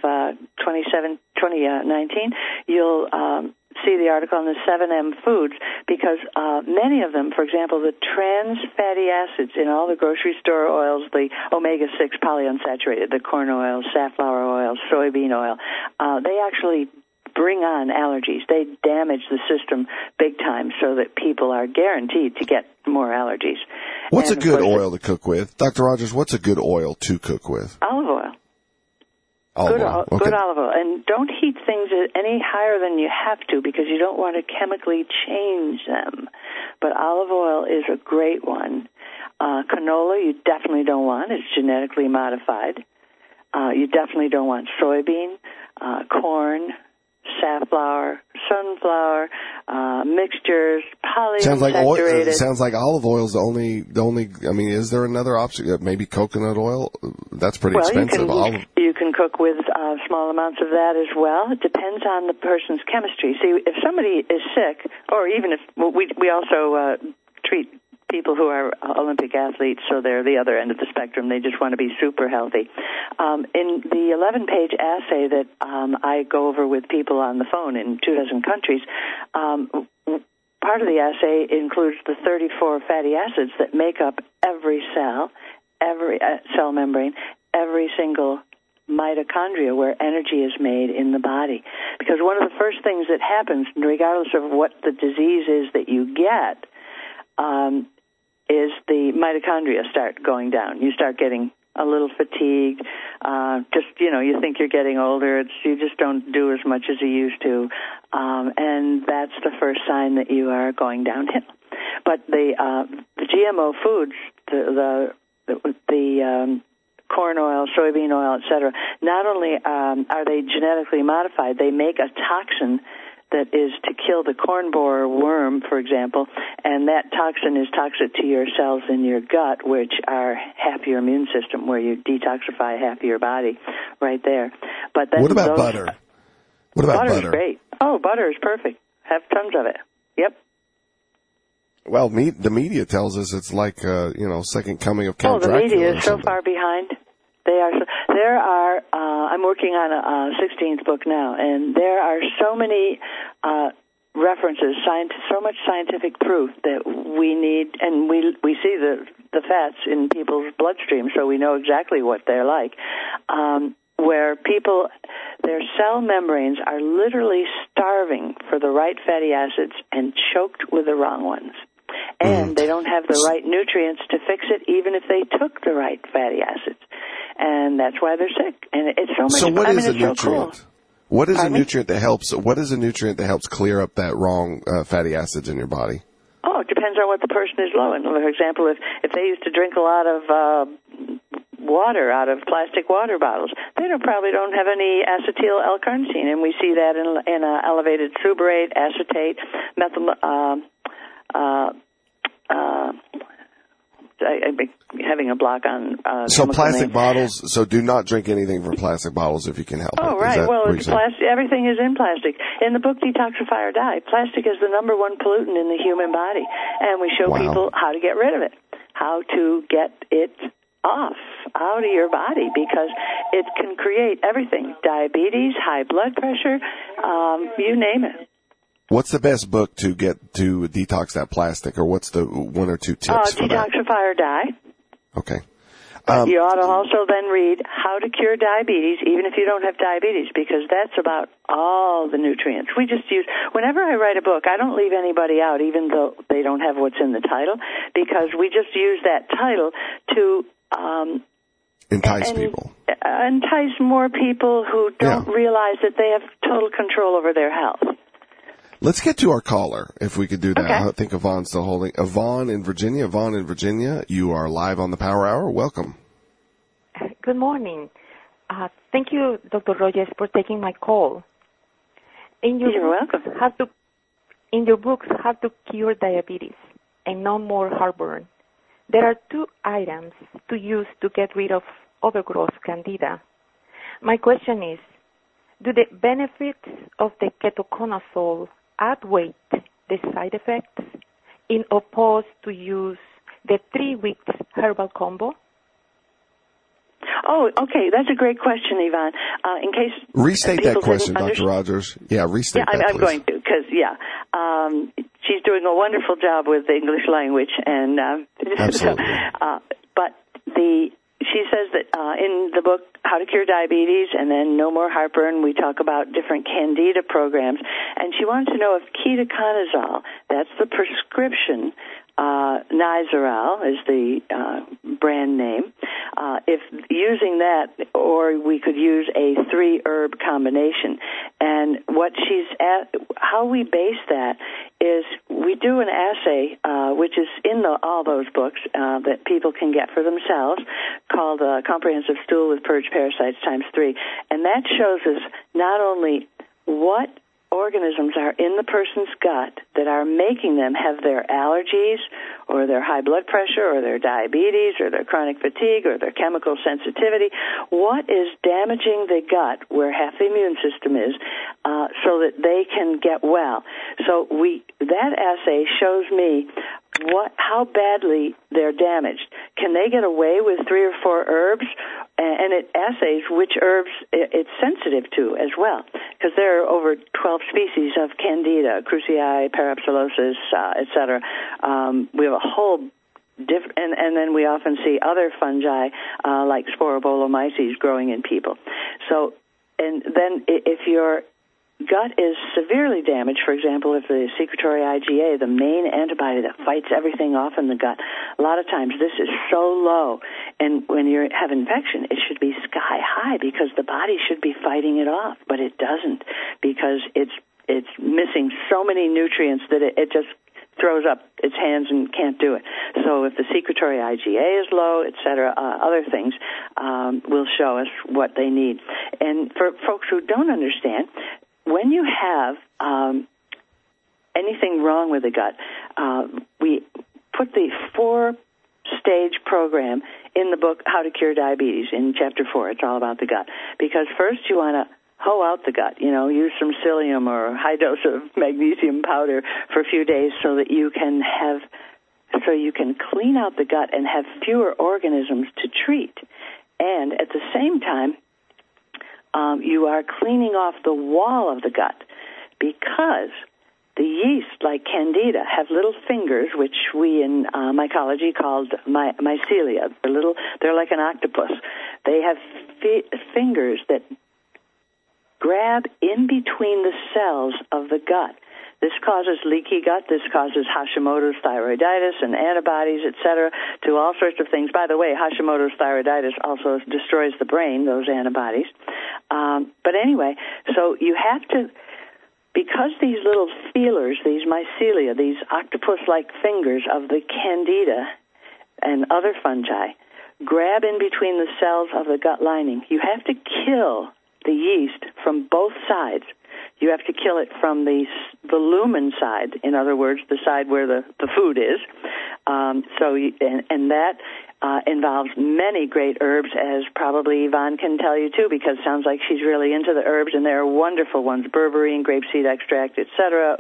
[SPEAKER 2] 2019, you'll see the article on the 7M foods, because many of them, for example, the trans fatty acids in all the grocery store oils, the omega-6 polyunsaturated, the corn oil, safflower oil, soybean oil, they actually bring on allergies. They damage the system big time, so that people are guaranteed to get more allergies.
[SPEAKER 1] What's a good oil to cook with? Dr. Rogers, what's a good oil to cook with?
[SPEAKER 2] Olive oil.
[SPEAKER 1] Olive oil. Okay.
[SPEAKER 2] Good olive oil. And don't heat things any higher than you have to, because you don't want to chemically change them. But olive oil is a great one. Canola you definitely don't want. It's genetically modified. You definitely don't want soybean, corn, safflower, sunflower, mixtures, polyunsaturated.
[SPEAKER 1] Sounds like olive oil is the only. I mean, is there another option? Maybe coconut oil. That's pretty expensive.
[SPEAKER 2] You can cook with small amounts of that as well. It depends on the person's chemistry. See, if somebody is sick, or even if we also treat people who are Olympic athletes, so they're the other end of the spectrum. They just want to be super healthy. In the 11-page assay that I go over with people on the phone in 24 countries, part of the assay includes the 34 fatty acids that make up every cell, every cell membrane, every single mitochondria where energy is made in the body. Because one of the first things that happens, regardless of what the disease is that you get, is the mitochondria start going down. You start getting a little fatigued. You think you're getting older. You just don't do as much as you used to. And that's the first sign that you are going downhill. But the GMO foods, the corn oil, soybean oil, etc., not only are they genetically modified, they make a toxin that is to kill the corn borer worm, for example, and that toxin is toxic to your cells in your gut, which are half your immune system, where you detoxify half of your body right there. But then
[SPEAKER 1] what about butter? What about butter?
[SPEAKER 2] Butter is great. Oh, butter is perfect. Have tons of it. Yep.
[SPEAKER 1] Well, the media tells us it's like, second coming of Count Dracula.
[SPEAKER 2] Oh, the media is so far behind. There are, I'm working on a 16th book now, and there are so many references, so much scientific proof that we need, and we see the fats in people's bloodstream, so we know exactly what they're like, where people, their cell membranes are literally starving for the right fatty acids and choked with the wrong ones. And they don't have the right nutrients to fix it, even if they took the right fatty acids. And that's why they're sick. And it's so much.
[SPEAKER 1] So what is a nutrient?
[SPEAKER 2] So cool.
[SPEAKER 1] What is a nutrient that helps? What is a nutrient that helps clear up that wrong fatty acids in your body?
[SPEAKER 2] Oh, it depends on what the person is low in. For example, if they used to drink a lot of water out of plastic water bottles, they probably don't have any acetyl L-carnitine, and we see that in elevated suberate, acetate, methyl. I'm having a block on.
[SPEAKER 1] So plastic bottles. So do not drink anything from plastic bottles if you can help it.
[SPEAKER 2] Oh, right. Well, it's plastic. Everything is in plastic. In the book Detoxify or Die, plastic is the number one pollutant in the human body, and we show people how to get rid of it, how to get it off out of your body, because it can create everything: diabetes, high blood pressure, you name it.
[SPEAKER 1] What's the best book to get to detox that plastic, or what's the one or two tips for that?
[SPEAKER 2] Detoxify or Die.
[SPEAKER 1] Okay.
[SPEAKER 2] You ought to also then read How to Cure Diabetes, even if you don't have diabetes, because that's about all the nutrients. We just use, whenever I write a book, I don't leave anybody out, even though they don't have what's in the title, because we just use that title to
[SPEAKER 1] entice people.
[SPEAKER 2] Entice more people who don't realize that they have total control over their health.
[SPEAKER 1] Let's get to our caller, if we could do that.
[SPEAKER 2] Okay.
[SPEAKER 1] I think Yvonne's still holding. Yvonne in Virginia, you are live on the Power Hour. Welcome.
[SPEAKER 10] Good morning. Thank you, Dr. Rogers, for taking my call.
[SPEAKER 2] You're welcome.
[SPEAKER 10] In your books, How to Cure Diabetes and No More Heartburn, there are 2 items to use to get rid of overgrowth candida. My question is, do the benefits of the ketoconazole outweigh the side effects in opposed to use the 3-week herbal combo?
[SPEAKER 2] Oh, okay. That's a great question, Yvonne. In case
[SPEAKER 1] restate that question,
[SPEAKER 2] Dr.
[SPEAKER 1] Rogers. Yeah, restate that,
[SPEAKER 2] I'm going to, because she's doing a wonderful job with the English language, and
[SPEAKER 1] absolutely.
[SPEAKER 2] But she says that in the book How to Cure Diabetes and then No More Heartburn, we talk about different candida programs, and she wanted to know if ketoconazole, that's the prescription, Nizoral is the brand name, if using that, or we could use a 3-herb combination. And what how we base that is we do an assay, which is in all those books that people can get for themselves, called Comprehensive Stool with Purged Parasites ×3. And that shows us not only what organisms are in the person's gut that are making them have their allergies or their high blood pressure or their diabetes or their chronic fatigue or their chemical sensitivity. What is damaging the gut where half the immune system is so that they can get well? So that assay shows me how badly they're damaged. Can they get away with 3 or 4 herbs? And it assays which herbs it's sensitive to as well, because there are over 12 species of Candida, Crucei, Parapsilosis, etc. We have a whole and then we often see other fungi like Sporobolomyces growing in people. So, and then if your gut is severely damaged, for example, if the secretory IgA, the main antibody that fights everything off in the gut, a lot of times this is so low, and when you have infection, it should be sky high because the body should be fighting it off, but it doesn't because it's missing so many nutrients that it just throws up its hands and can't do it. So if the secretory IgA is low, et cetera, other things will show us what they need. And for folks who don't understand, when you have anything wrong with the gut, we put the 4-stage program in the book How to Cure Diabetes in Chapter 4. It's all about the gut. Because first you want to hoe out the gut, use some psyllium or a high dose of magnesium powder for a few days so that you can clean out the gut and have fewer organisms to treat. And at the same time, you are cleaning off the wall of the gut because the yeast, like Candida, have little fingers, which we in mycology called mycelia. They're like an octopus. They have fingers that grab in between the cells of the gut. This causes leaky gut. This causes Hashimoto's thyroiditis and antibodies, etc., to all sorts of things. By the way, Hashimoto's thyroiditis also destroys the brain, those antibodies. But anyway, so you have to, because these little feelers, these mycelia, these octopus-like fingers of the Candida and other fungi, grab in between the cells of the gut lining, you have to kill the yeast from both sides. You have to kill it from the lumen side, in other words, the side where the food is. And that involves many great herbs, as probably Yvonne can tell you too, because it sounds like she's really into the herbs, and there are wonderful ones: berberine, grapeseed extract, etc.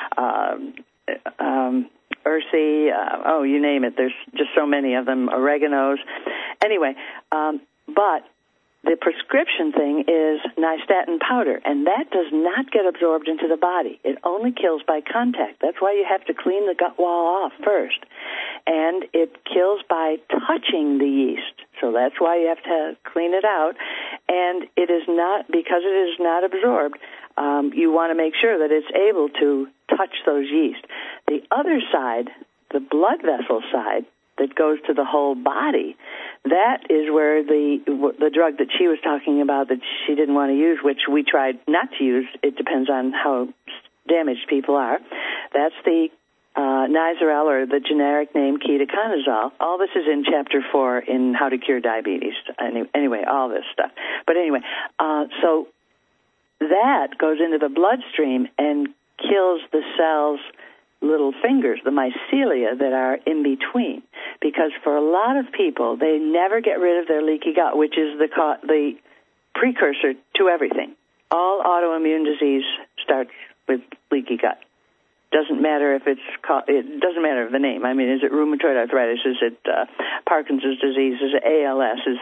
[SPEAKER 2] Ursi, you name it. There's just so many of them. Oreganos. Anyway, but the prescription thing is nystatin powder, and that does not get absorbed into the body. It only kills by contact. That's why you have to clean the gut wall off first. And it kills by touching the yeast. So that's why you have to clean it out. And it is not, because it is not absorbed, you want to make sure that it's able to touch those yeast. The other side, the blood vessel side, that goes to the whole body. That is where the drug that she was talking about that she didn't want to use, which we tried not to use, it depends on how damaged people are. That's the Nizoral, or the generic name ketoconazole. All this is in Chapter 4 in How to Cure Diabetes. Anyway, all this stuff. But anyway, so that goes into the bloodstream and kills the cells' little fingers, the mycelia that are in between. Because for a lot of people, they never get rid of their leaky gut, which is the precursor to everything. All autoimmune disease starts with leaky gut. Doesn't matter if it doesn't matter the name. I mean, is it rheumatoid arthritis? Is it Parkinson's disease? Is it ALS? Is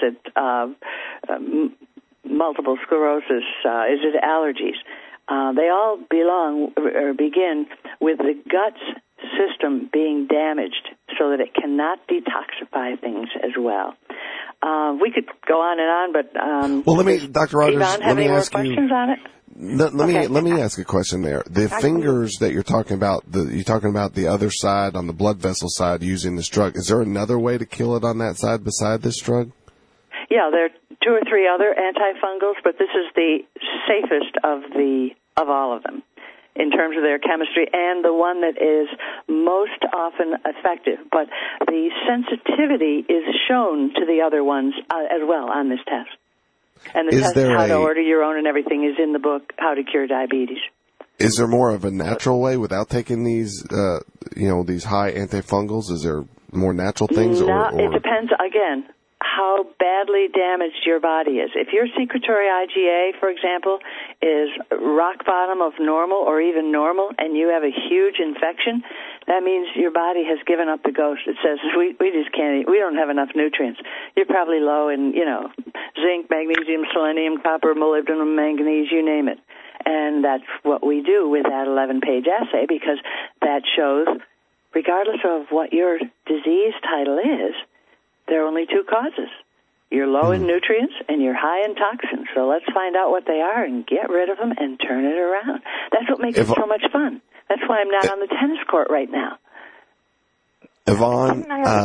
[SPEAKER 2] it multiple sclerosis? Is it allergies? They all begin with the gut system being damaged so that it cannot detoxify things as well. We could go on and on, but
[SPEAKER 1] well, let me, Dr. Rogers,
[SPEAKER 2] Yvonne, have any more questions on it?
[SPEAKER 1] Let me ask a question there. The fingers that you're talking about, you're talking about the other side, on the blood vessel side, using this drug. Is there another way to kill it on that side beside this drug?
[SPEAKER 2] Yeah, there are 2 or 3 other antifungals, but this is the safest of all of them in terms of their chemistry, and the one that is most often effective. But the sensitivity is shown to the other ones as well on this test. And the test, how to order your own and everything, is in the book, How to Cure Diabetes.
[SPEAKER 1] Is there more of a natural way without taking these, these high antifungals? Is there more natural things?
[SPEAKER 2] It depends, again, how badly damaged your body is. If your secretory IgA, for example, is rock bottom of normal or even normal, and you have a huge infection, that means your body has given up the ghost. It says, we just can't eat. We don't have enough nutrients. You're probably low in, zinc, magnesium, selenium, copper, molybdenum, manganese, you name it. And that's what we do with that 11-page assay, because that shows, regardless of what your disease title is, there are only 2 causes. You're low in nutrients and you're high in toxins. So let's find out what they are and get rid of them and turn it around. That's what makes it so much fun. That's why I'm not on the tennis court right now.
[SPEAKER 1] Yvonne,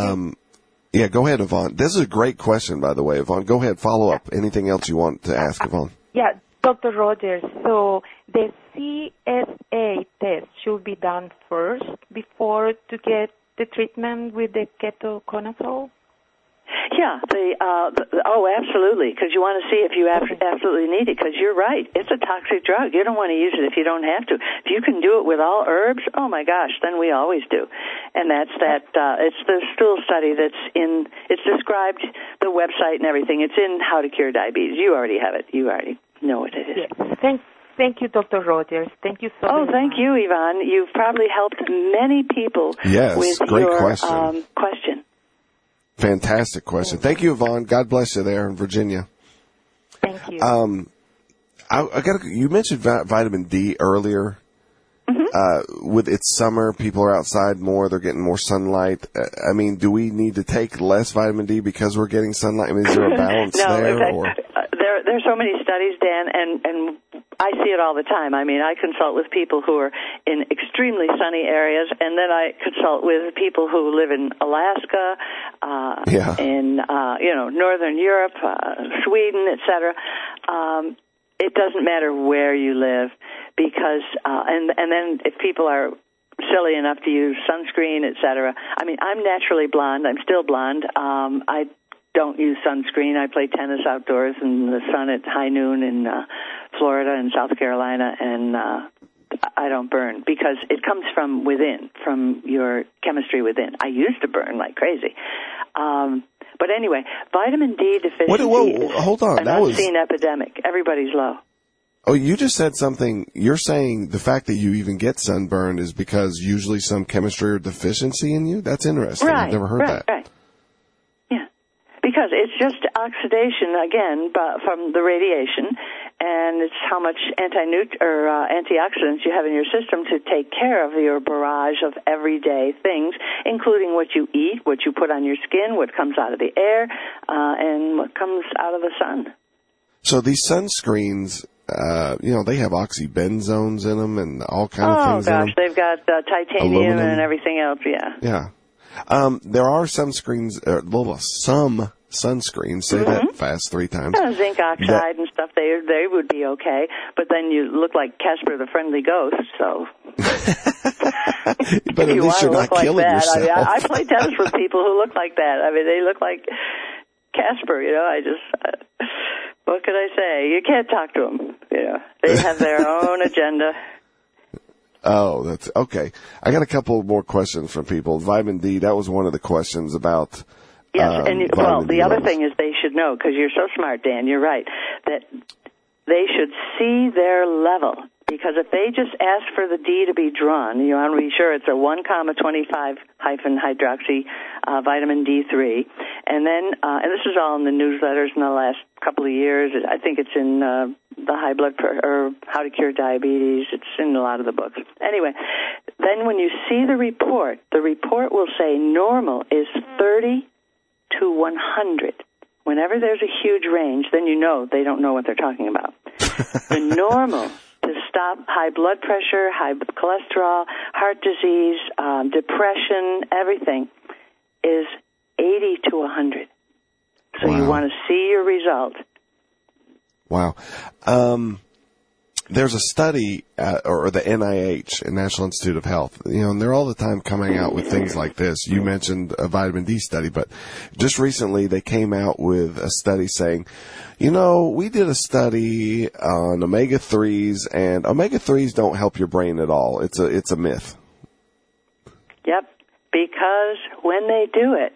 [SPEAKER 1] go ahead, Yvonne. This is a great question, by the way, Yvonne. Go ahead, follow up. Anything else you want to ask, Yvonne?
[SPEAKER 10] Yeah, Dr. Rogers, so the CSA test should be done first before to get the treatment with the ketoconazole?
[SPEAKER 2] Yeah, absolutely, because you want to see if you absolutely need it, because you're right. It's a toxic drug. You don't want to use it if you don't have to. If you can do it with all herbs, oh my gosh, then we always do. And that's it's the stool study it's described, the website and everything. It's in How to Cure Diabetes. You already have it. You already know what it is.
[SPEAKER 10] Yes. Thank you, Dr. Rogers. Thank you so much.
[SPEAKER 2] Oh, thank you, Yvonne. You've probably helped many people with
[SPEAKER 1] great
[SPEAKER 2] your
[SPEAKER 1] question. Fantastic question. Thank you, Yvonne. God bless you there in Virginia.
[SPEAKER 10] Thank you.
[SPEAKER 1] You mentioned vitamin D earlier. With it's summer, people are outside more. They're getting more sunlight. I mean, do we need to take less vitamin D because we're getting sunlight? I mean, is there a balance there?
[SPEAKER 2] There's so many studies, Dan, and I see it all the time. I mean, I consult with people who are in extremely sunny areas, and then I consult with people who live in Alaska, in Northern Europe, Sweden, etc. It doesn't matter where you live, because and then if people are silly enough to use sunscreen, etc. I mean, I'm naturally blonde. I'm still blonde. I don't use sunscreen. I play tennis outdoors in the sun at high noon in Florida and South Carolina, and I don't burn because it comes from within, from your chemistry within. I used to burn like crazy. But anyway, vitamin D deficiency is an unseen epidemic. Everybody's low.
[SPEAKER 1] Oh, you just said something. You're saying the fact that you even get sunburn is because usually some chemistry or deficiency in you? That's interesting.
[SPEAKER 2] Right,
[SPEAKER 1] I've never heard that.
[SPEAKER 2] Right. Yeah. Because it's just oxidation, again, from the radiation, and it's how much antioxidants you have in your system to take care of your barrage of everyday things, including what you eat, what you put on your skin, what comes out of the air, and what comes out of the sun.
[SPEAKER 1] So these sunscreens, they have oxybenzones in them and all kinds of things in them.
[SPEAKER 2] Oh, gosh, they've got titanium aluminum and everything else, yeah.
[SPEAKER 1] Yeah. There are some sunscreens, say that fast 3 times.
[SPEAKER 2] Zinc oxide and stuff, they would be okay, but then you look like Casper the Friendly Ghost, so.
[SPEAKER 1] But at least you're not killing yourself.
[SPEAKER 2] I mean, I play tennis with people who look like that. I mean, they look like Casper, what can I say? You can't talk to them, They have their own agenda.
[SPEAKER 1] Oh, that's okay. I got a couple more questions from people. Vitamin D, that was one of the questions about.
[SPEAKER 2] Yes, and the other thing is they should know, because you're so smart, Dan, you're right, that they should see their level. Because if they just ask for the D to be drawn, you want to be sure it's a 1,25-hydroxy vitamin D3. And then, and this is all in the newsletters in the last couple of years. I think it's in the high blood pressure, or How to Cure Diabetes. It's in a lot of the books. Anyway, then when you see the report will say normal is 30 to 100. Whenever there's a huge range, then you know they don't know what they're talking about. The normal to stop high blood pressure, high cholesterol, heart disease, depression, everything, is 80 to 100. So you want to see your result.
[SPEAKER 1] Wow. There's a study, or the NIH, National Institute of Health, and they're all the time coming out with things like this. You mentioned a vitamin D study, but just recently they came out with a study saying, we did a study on omega-3s, and omega-3s don't help your brain at all. It's a myth.
[SPEAKER 2] Yep, because when they do it,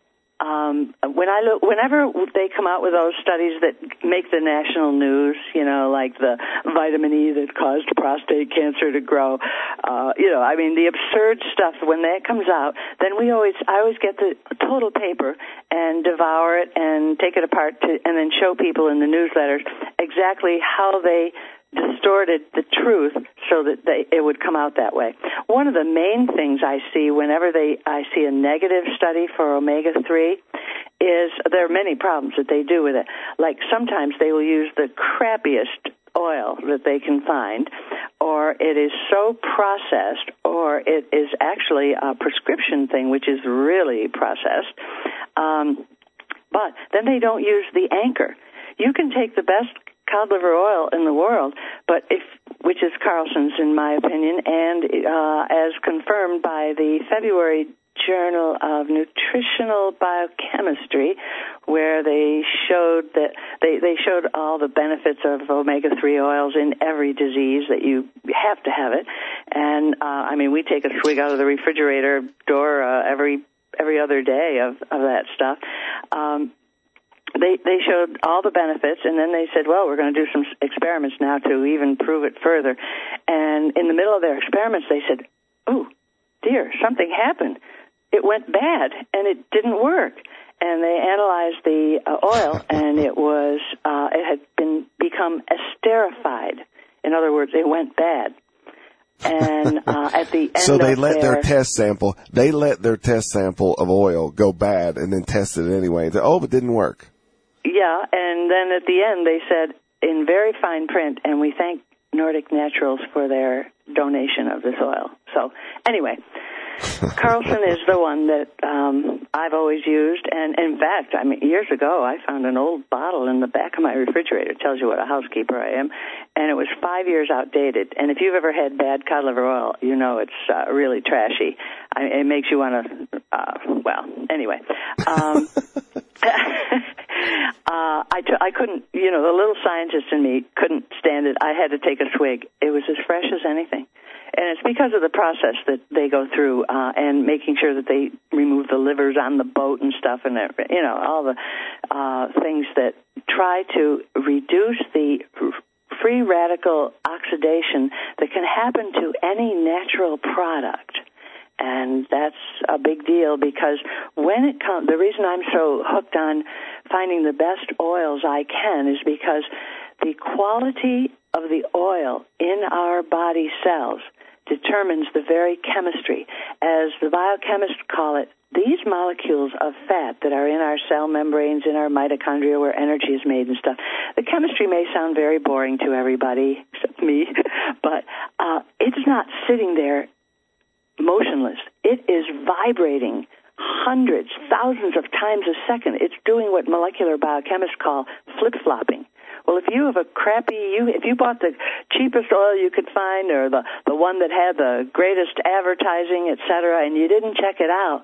[SPEAKER 2] whenever they come out with those studies that make the national news, like the vitamin E that caused prostate cancer to grow, the absurd stuff, when that comes out, then I always get the total paper and devour it and take it apart and then show people in the newsletters exactly how they distorted the truth so that it would come out that way. One of the main things I see whenever I see a negative study for omega-3 is there are many problems that they do with it. Like sometimes they will use the crappiest oil that they can find, or it is so processed, or it is actually a prescription thing which is really processed. But then they don't use the anchor. You can take the best cod liver oil in the world, which is Carlson's in my opinion, and as confirmed by the February Journal of Nutritional Biochemistry, where they showed that they showed all the benefits of omega-3 oils in every disease, that you have to have it. And we take a swig out of the refrigerator door every other day of that stuff. They showed all the benefits, and then they said, well, we're going to do some experiments now to even prove it further. And in the middle of their experiments, they said, oh, dear, something happened. It went bad, and it didn't work. And they analyzed the oil, and it had become esterified. In other words, it went bad. And at the end
[SPEAKER 1] so they
[SPEAKER 2] of
[SPEAKER 1] let their test sample. They let their test sample of oil go bad, and then tested it anyway. It didn't work.
[SPEAKER 2] Yeah, and then at the end they said in very fine print, and we thank Nordic Naturals for their donation of this oil. So anyway, Carlson is the one that I've always used, and in fact, years ago I found an old bottle in the back of my refrigerator. It tells you what a housekeeper I am, and it was 5 years outdated. And if you've ever had bad cod liver oil, you know it's really trashy. It makes you want to. Anyway. I couldn't, the little scientist in me couldn't stand it. I had to take a swig. It was as fresh as anything. And it's because of the process that they go through and making sure that they remove the livers on the boat and stuff, and all the things that try to reduce the free radical oxidation that can happen to any natural product. And that's a big deal, because when it comes, the reason I'm so hooked on finding the best oils I can is because the quality of the oil in our body cells determines the very chemistry. As the biochemists call it, these molecules of fat that are in our cell membranes, in our mitochondria where energy is made and stuff, the chemistry may sound very boring to everybody except me, but it's not sitting there motionless. It is vibrating hundreds, thousands of times a second. It's doing what molecular biochemists call flip-flopping. Well, if you have if you bought the cheapest oil you could find, or the one that had the greatest advertising, et cetera, and you didn't check it out,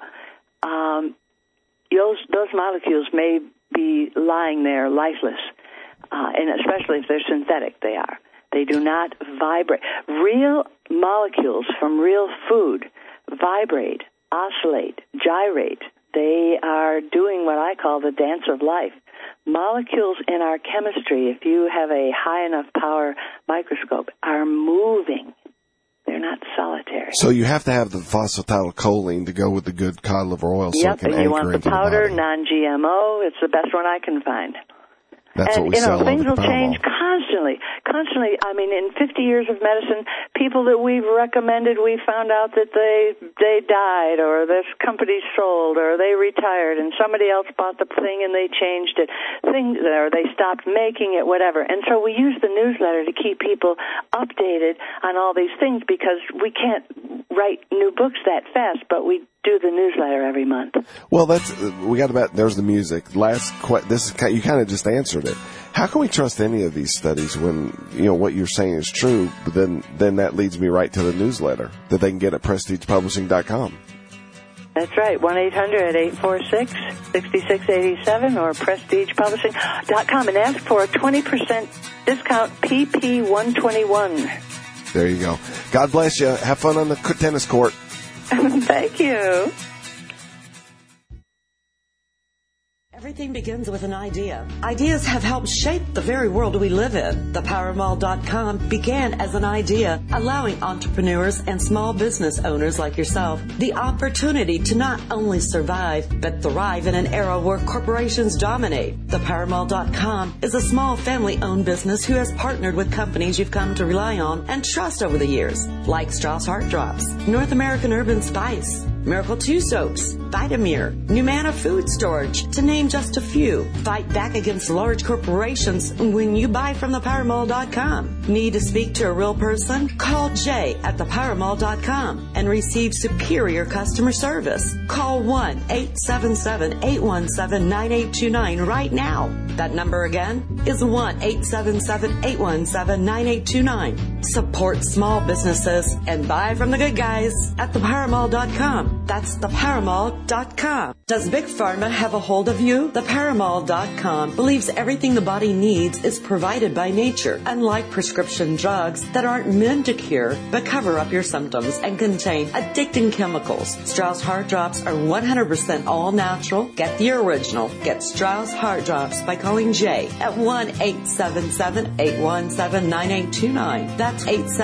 [SPEAKER 2] those molecules may be lying there lifeless, and especially if they're synthetic, they are. They do not vibrate. Real molecules from real food vibrate, oscillate, gyrate. They are doing what I call the dance of life. Molecules in our chemistry, if you have a high enough power microscope, are moving. They're not solitary.
[SPEAKER 1] So you have to have the phosphatidylcholine to go with the good cod liver oil. So
[SPEAKER 2] Yep,
[SPEAKER 1] it can
[SPEAKER 2] and you
[SPEAKER 1] anchor
[SPEAKER 2] want the
[SPEAKER 1] into
[SPEAKER 2] powder,
[SPEAKER 1] the body.
[SPEAKER 2] non-GMO. It's the best one I can find.
[SPEAKER 1] That's what we sell
[SPEAKER 2] things
[SPEAKER 1] over
[SPEAKER 2] will
[SPEAKER 1] the
[SPEAKER 2] change constantly. I mean, in 50 years of medicine, people that we've recommended, we found out that they died, or this company sold, or they retired, and somebody else bought the thing and they changed it, or they stopped making it, whatever. And so we use the newsletter to keep people updated on all these things, because we can't write new books that fast, but we do the newsletter every month.
[SPEAKER 1] Well, there's the music. You kind of just answered it. How can we trust any of these studies when, what you're saying is true, but then that leads me right to the newsletter that they can get at prestigepublishing.com.
[SPEAKER 2] That's right, 1-800-846-6687 or prestigepublishing.com, and ask for a 20% discount, PP121.
[SPEAKER 1] There you go. God bless you. Have fun on the tennis court.
[SPEAKER 2] Thank you.
[SPEAKER 3] Everything begins with an idea. Ideas have helped shape the very world we live in. ThePowerMall.com began as an idea, allowing entrepreneurs and small business owners like yourself the opportunity to not only survive, but thrive in an era where corporations dominate. ThePowerMall.com is a small family-owned business who has partnered with companies you've come to rely on and trust over the years, like Strauss Heart Drops, North American Urban Spice, Miracle 2 Soaps, Vitamir, Numana Food Storage, to name just a few. Fight back against large corporations when you buy from ThePowerMall.com. Need to speak to a real person? Call Jay at ThePowerMall.com and receive superior customer service. Call 1-877-817-9829 right now. That number again is 1-877-817-9829. Support small businesses and buy from the good guys at ThePowerMall.com. That's ThePowerMall.com. Does Big Pharma have a hold of you? ThePowerMall.com believes everything the body needs is provided by nature, unlike prescription drugs that aren't meant to cure but cover up your symptoms and contain addicting chemicals. Strauss Heart Drops are 100% all natural. Get the original. Get Strauss Heart Drops by calling Jay at 1-877-817-9829. That's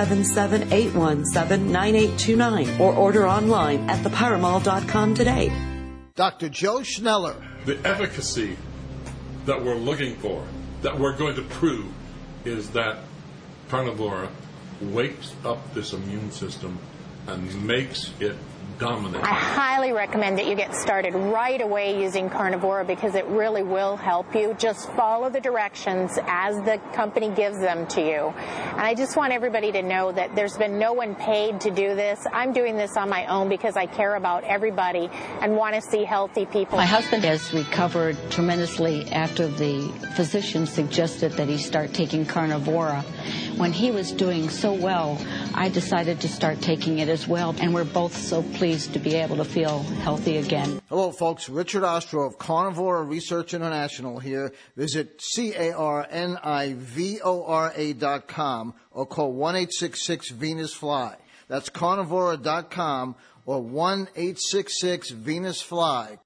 [SPEAKER 3] 877-817-9829. Or order online at ThePowerMall.com today.
[SPEAKER 11] Dr. Joe Schneller.
[SPEAKER 12] The efficacy that we're looking for, that we're going to prove, is that Carnivora wakes up this immune system and makes it dominant.
[SPEAKER 13] I highly recommend that you get started right away using Carnivora, because it really will help you. Just follow the directions as the company gives them to you. And I just want everybody to know that there's been no one paid to do this. I'm doing this on my own because I care about everybody and want to see healthy people.
[SPEAKER 14] My husband has recovered tremendously after the physician suggested that he start taking Carnivora. When he was doing so well, I decided to start taking it as well, and we're both so pleased to be able to feel healthy again.
[SPEAKER 11] Hello, folks. Richard Ostro of Carnivora Research International here. Visit CARNIVORA.com or call 1-866-VENUS-FLY. That's Carnivora.com or 1-866-VENUS-FLY.